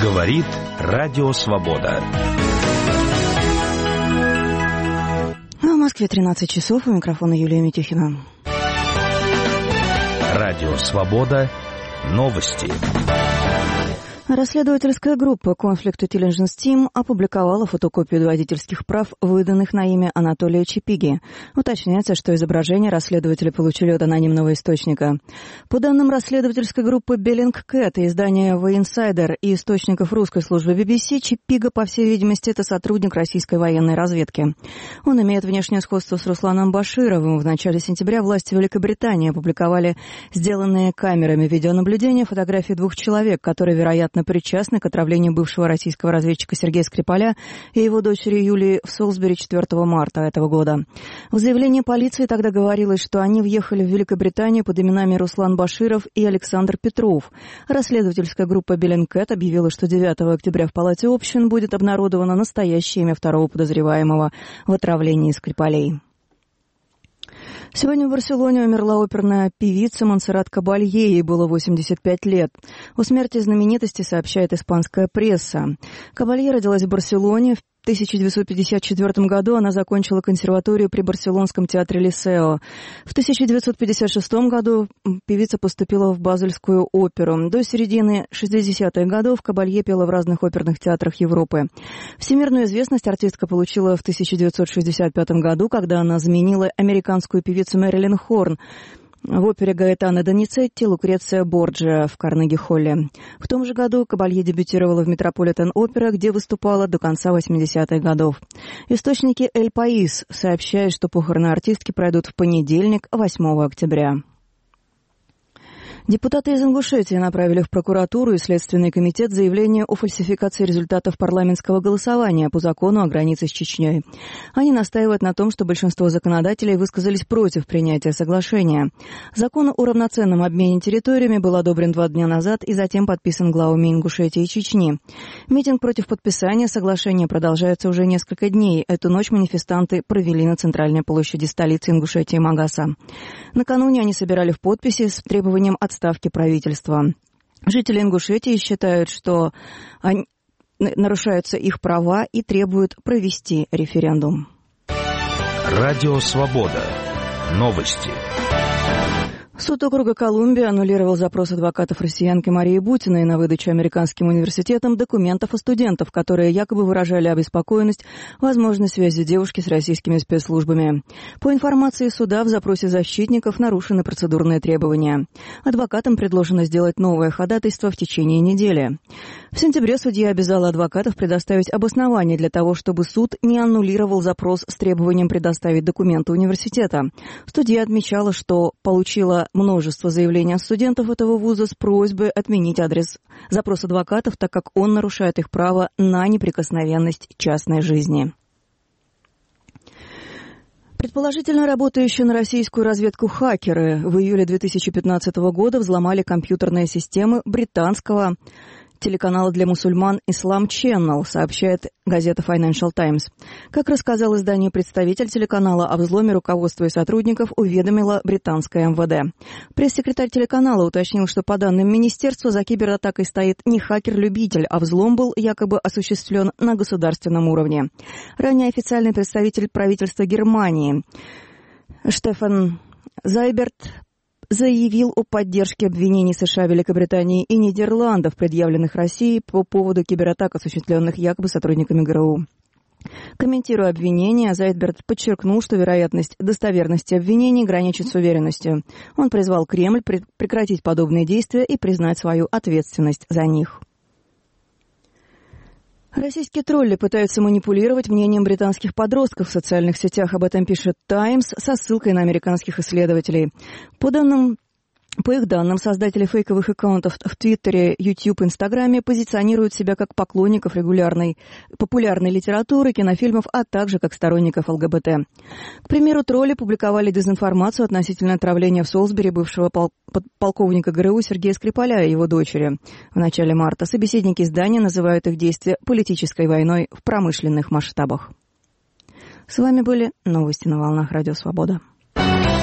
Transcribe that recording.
Говорит Радио Свобода. В Москве 13 часов. У микрофона Юлия Митюхина. Радио Свобода. Новости. Расследовательская группа Conflict Intelligence Team опубликовала фотокопию водительских прав, выданных на имя Анатолия Чипиги. Уточняется, что изображения расследователи получили от анонимного источника. По данным расследовательской группы Bellingcat, издания The Insider и источников русской службы BBC, Чипига, по всей видимости, это сотрудник российской военной разведки. Он имеет внешнее сходство с Русланом Башировым. В начале сентября власти Великобритании опубликовали сделанные камерами видеонаблюдения фотографии двух человек, которые, вероятно, причастны к отравлению бывшего российского разведчика Сергея Скрипаля и его дочери Юлии в Солсбери 4 марта этого года. В заявлении полиции тогда говорилось, что они въехали в Великобританию под именами Руслан Баширов и Александр Петров. Расследовательская группа Bellingcat объявила, что 9 октября в Палате общин будет обнародовано настоящее имя второго подозреваемого в отравлении Скрипалей. Сегодня в Барселоне умерла оперная певица Монсеррат Кабалье, ей было 85 лет. О смерти знаменитости сообщает испанская пресса. Кабалье родилась в Барселоне. В 1954 году она закончила консерваторию при Барселонском театре Лисео. В 1956 году певица поступила в Базельскую оперу. До середины 60-х годов Кабалье пела в разных оперных театрах Европы. Всемирную известность артистка получила в 1965 году, когда она заменила американскую певицу Мэрилин Хорн в опере Гаэтано Доницетти «Лукреция Борджиа» в Карнеги-холле. В том же году Кабалье дебютировала в Метрополитен-опера, где выступала до конца 80-х годов. Источники «Эль Паис» сообщают, что похороны артистки пройдут в понедельник, 8 октября. Депутаты из Ингушетии направили в прокуратуру и Следственный комитет заявление о фальсификации результатов парламентского голосования по закону о границе с Чечней. Они настаивают на том, что большинство законодателей высказались против принятия соглашения. Закон о равноценном обмене территориями был одобрен 2 дня назад и затем подписан главами Ингушетии и Чечни. Митинг против подписания соглашения продолжается уже несколько дней. Эту ночь манифестанты провели на центральной площади столицы Ингушетии Магаса. Накануне они собирали в подписи с требованием отставки правительства. Жители Ингушетии считают, что нарушаются их права и требуют провести референдум. Радио Свобода. Новости. Суд округа Колумбия аннулировал запрос адвокатов россиянки Марии Бутиной на выдачу американским университетам документов о студентов, которые якобы выражали обеспокоенность возможной связью девушки с российскими спецслужбами. По информации суда, в запросе защитников нарушены процедурные требования. Адвокатам предложено сделать новое ходатайство в течение недели. В сентябре судья обязала адвокатов предоставить обоснование для того, чтобы суд не аннулировал запрос с требованием предоставить документы университета. Судья отмечала, что получила множество заявлений от студентов этого вуза с просьбой отменить запрос адвокатов, так как он нарушает их право на неприкосновенность частной жизни. Предположительно работающие на российскую разведку хакеры в июле 2015 года взломали компьютерные системы британского телеканала для мусульман Islam Channel, сообщает газета Financial Times. Как рассказал изданию представитель телеканала, о взломе руководства и сотрудников уведомила британское МВД. Пресс-секретарь телеканала уточнил, что по данным министерства за кибератакой стоит не хакер-любитель, а взлом был якобы осуществлен на государственном уровне. Ранее официальный представитель правительства Германии Штефан Зайберт заявил о поддержке обвинений США, Великобритании и Нидерландов, предъявленных России по поводу кибератак, осуществленных якобы сотрудниками ГРУ. Комментируя обвинения, Зайберт подчеркнул, что вероятность достоверности обвинений граничит с уверенностью. Он призвал Кремль прекратить подобные действия и признать свою ответственность за них. Российские тролли пытаются манипулировать мнением британских подростков в социальных сетях. Об этом пишет «Таймс» со ссылкой на американских исследователей. По их данным, создатели фейковых аккаунтов в Твиттере, YouTube, Инстаграме позиционируют себя как поклонников популярной литературы, кинофильмов, а также как сторонников ЛГБТ. К примеру, тролли публиковали дезинформацию относительно отравления в Солсбери бывшего полковника ГРУ Сергея Скрипаля и его дочери. В начале марта собеседники издания называют их действия политической войной в промышленных масштабах. С вами были новости на волнах Радио Свобода.